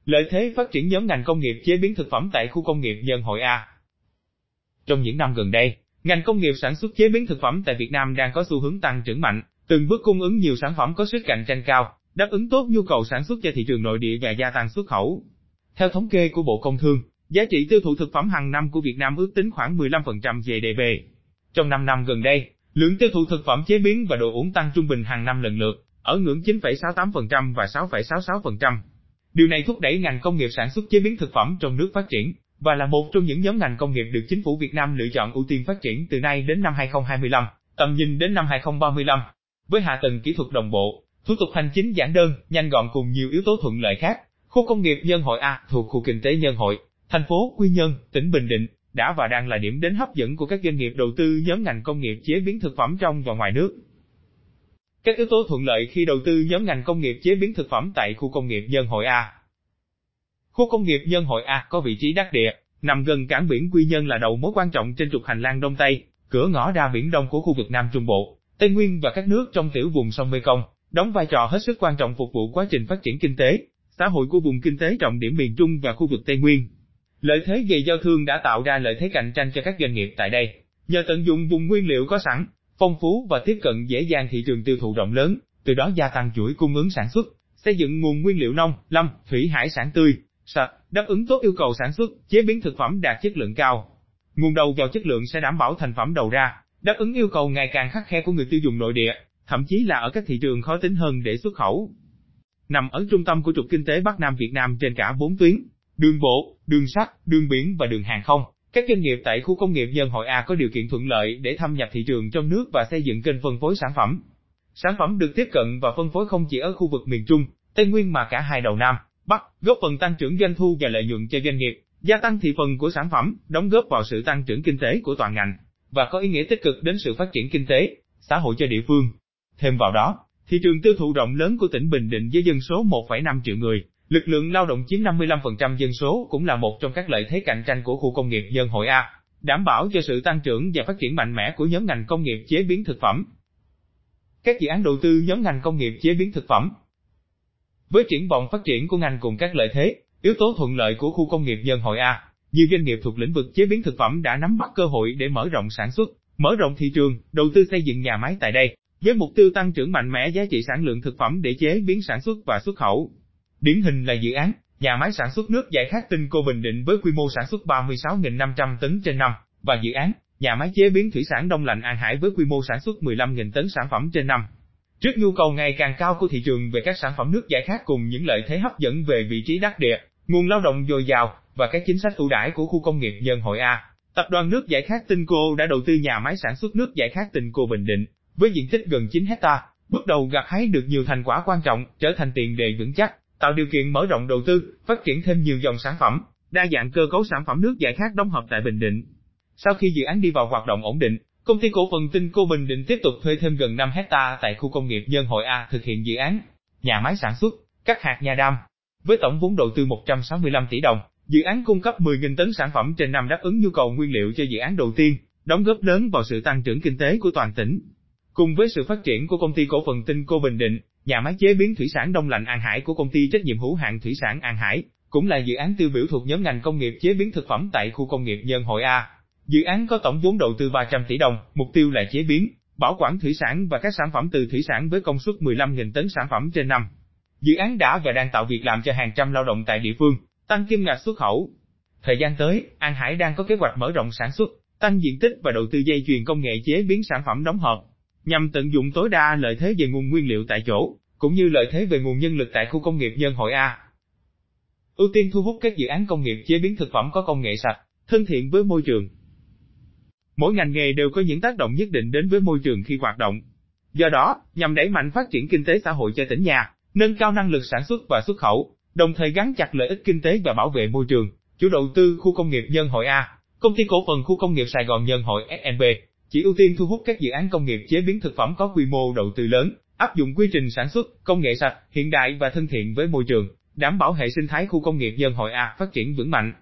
Lợi thế phát triển nhóm ngành công nghiệp chế biến thực phẩm tại khu công nghiệp Nhân Hội A. Trong những năm gần đây, ngành công nghiệp sản xuất chế biến thực phẩm tại Việt Nam đang có xu hướng tăng trưởng mạnh, từng bước cung ứng nhiều sản phẩm có sức cạnh tranh cao, đáp ứng tốt nhu cầu sản xuất cho thị trường nội địa và gia tăng xuất khẩu. Theo thống kê của Bộ Công Thương, giá trị tiêu thụ thực phẩm hàng năm của Việt Nam ước tính khoảng 15% GDP. Trong 5 năm gần đây, lượng tiêu thụ thực phẩm chế biến và đồ uống tăng trung bình hàng năm lần lượt, ở ngưỡng 9,68% và 6,66%. Điều này thúc đẩy ngành công nghiệp sản xuất chế biến thực phẩm trong nước phát triển, và là một trong những nhóm ngành công nghiệp được chính phủ Việt Nam lựa chọn ưu tiên phát triển từ nay đến năm 2025, tầm nhìn đến năm 2035. Với hạ tầng kỹ thuật đồng bộ, thủ tục hành chính giản đơn, nhanh gọn cùng nhiều yếu tố thuận lợi khác, khu công nghiệp Nhân Hội A thuộc khu kinh tế Nhân Hội, thành phố Quy Nhơn, tỉnh Bình Định, đã và đang là điểm đến hấp dẫn của các doanh nghiệp đầu tư nhóm ngành công nghiệp chế biến thực phẩm trong và ngoài nước. Các yếu tố thuận lợi khi đầu tư nhóm ngành công nghiệp chế biến thực phẩm tại khu công nghiệp Nhân Hội A. Khu công nghiệp Nhân Hội A có vị trí đắc địa, nằm gần cảng biển Quy Nhơn là đầu mối quan trọng trên trục hành lang Đông Tây, cửa ngõ ra Biển Đông của khu vực Nam Trung Bộ, Tây Nguyên và các nước trong tiểu vùng sông Mekong, đóng vai trò hết sức quan trọng phục vụ quá trình phát triển kinh tế, xã hội của vùng kinh tế trọng điểm miền Trung và khu vực Tây Nguyên. Lợi thế về giao thương đã tạo ra lợi thế cạnh tranh cho các doanh nghiệp tại đây. Nhờ tận dụng vùng nguyên liệu có sẵn, phong phú và tiếp cận dễ dàng thị trường tiêu thụ rộng lớn, từ đó gia tăng chuỗi cung ứng sản xuất, xây dựng nguồn nguyên liệu nông, lâm, thủy hải sản tươi, sạch, đáp ứng tốt yêu cầu sản xuất, chế biến thực phẩm đạt chất lượng cao. Nguồn đầu vào chất lượng sẽ đảm bảo thành phẩm đầu ra, đáp ứng yêu cầu ngày càng khắt khe của người tiêu dùng nội địa, thậm chí là ở các thị trường khó tính hơn để xuất khẩu. Nằm ở trung tâm của trục kinh tế Bắc Nam Việt Nam trên cả 4 tuyến, đường bộ, đường sắt, đường biển và đường hàng không, các doanh nghiệp tại khu công nghiệp Nhân Hội A có điều kiện thuận lợi để thâm nhập thị trường trong nước và xây dựng kênh phân phối sản phẩm. Sản phẩm được tiếp cận và phân phối không chỉ ở khu vực miền Trung, Tây Nguyên mà cả hai đầu Nam, Bắc, góp phần tăng trưởng doanh thu và lợi nhuận cho doanh nghiệp, gia tăng thị phần của sản phẩm, đóng góp vào sự tăng trưởng kinh tế của toàn ngành, và có ý nghĩa tích cực đến sự phát triển kinh tế, xã hội cho địa phương. Thêm vào đó, thị trường tiêu thụ rộng lớn của tỉnh Bình Định với dân số 1,5 triệu người, lực lượng lao động chiếm 55% dân số cũng là một trong các lợi thế cạnh tranh của khu công nghiệp Nhân Hội A, đảm bảo cho sự tăng trưởng và phát triển mạnh mẽ của nhóm ngành công nghiệp chế biến thực phẩm. Các dự án đầu tư nhóm ngành công nghiệp chế biến thực phẩm. Với triển vọng phát triển của ngành cùng các lợi thế, yếu tố thuận lợi của khu công nghiệp Nhân Hội A, nhiều doanh nghiệp thuộc lĩnh vực chế biến thực phẩm đã nắm bắt cơ hội để mở rộng sản xuất, mở rộng thị trường, đầu tư xây dựng nhà máy tại đây, với mục tiêu tăng trưởng mạnh mẽ giá trị sản lượng thực phẩm để chế biến sản xuất và xuất khẩu. Điển hình là dự án nhà máy sản xuất nước giải khát Tinh Cô Bình Định với quy mô sản xuất 36.500 tấn trên năm, và dự án nhà máy chế biến thủy sản đông lạnh An Hải với quy mô sản xuất 15.000 tấn sản phẩm trên năm. Trước nhu cầu ngày càng cao của thị trường về các sản phẩm nước giải khát cùng những lợi thế hấp dẫn về vị trí đắc địa, nguồn lao động dồi dào và các chính sách ưu đãi của khu công nghiệp Nhân Hội A, tập đoàn nước giải khát Tinh Cô đã đầu tư nhà máy sản xuất nước giải khát Tinh Cô Bình Định với diện tích gần 9 hecta, bước đầu gặt hái được nhiều thành quả quan trọng, trở thành tiền đề vững chắc, tạo điều kiện mở rộng đầu tư, phát triển thêm nhiều dòng sản phẩm, đa dạng cơ cấu sản phẩm nước giải khát đóng hộp tại Bình Định. Sau khi dự án đi vào hoạt động ổn định, công ty cổ phần Tinh Cô Bình Định tiếp tục thuê thêm gần 5 hecta tại khu công nghiệp Nhân Hội A thực hiện dự án nhà máy sản xuất cắt hạt nha đam. Với tổng vốn đầu tư 165 tỷ đồng, dự án cung cấp 10.000 tấn sản phẩm trên năm đáp ứng nhu cầu nguyên liệu cho dự án đầu tiên, đóng góp lớn vào sự tăng trưởng kinh tế của toàn tỉnh. Cùng với sự phát triển của công ty cổ phần Tinh Cô Bình Định, nhà máy chế biến thủy sản đông lạnh An Hải của công ty trách nhiệm hữu hạn thủy sản An Hải cũng là dự án tiêu biểu thuộc nhóm ngành công nghiệp chế biến thực phẩm tại khu công nghiệp Nhân Hội A. Dự án có tổng vốn đầu tư 300 tỷ đồng, mục tiêu là chế biến, bảo quản thủy sản và các sản phẩm từ thủy sản với công suất 15.000 tấn sản phẩm trên năm. Dự án đã và đang tạo việc làm cho hàng trăm lao động tại địa phương, tăng kim ngạch xuất khẩu. Thời gian tới, An Hải đang có kế hoạch mở rộng sản xuất, tăng diện tích và đầu tư dây chuyền công nghệ chế biến sản phẩm đóng hộp, nhằm tận dụng tối đa lợi thế về nguồn nguyên liệu tại chỗ, cũng như lợi thế về nguồn nhân lực tại khu công nghiệp Nhân Hội A. Ưu tiên thu hút các dự án công nghiệp chế biến thực phẩm có công nghệ sạch, thân thiện với môi trường. Mỗi ngành nghề đều có những tác động nhất định đến với môi trường khi hoạt động. Do đó, nhằm đẩy mạnh phát triển kinh tế xã hội cho tỉnh nhà, nâng cao năng lực sản xuất và xuất khẩu, đồng thời gắn chặt lợi ích kinh tế và bảo vệ môi trường, chủ đầu tư khu công nghiệp Nhân Hội A, công ty cổ phần khu công nghiệp Sài Gòn Nhân Hội SNB, chỉ ưu tiên thu hút các dự án công nghiệp chế biến thực phẩm có quy mô đầu tư lớn, áp dụng quy trình sản xuất, công nghệ sạch, hiện đại và thân thiện với môi trường, đảm bảo hệ sinh thái khu công nghiệp Nhân Hội A phát triển vững mạnh.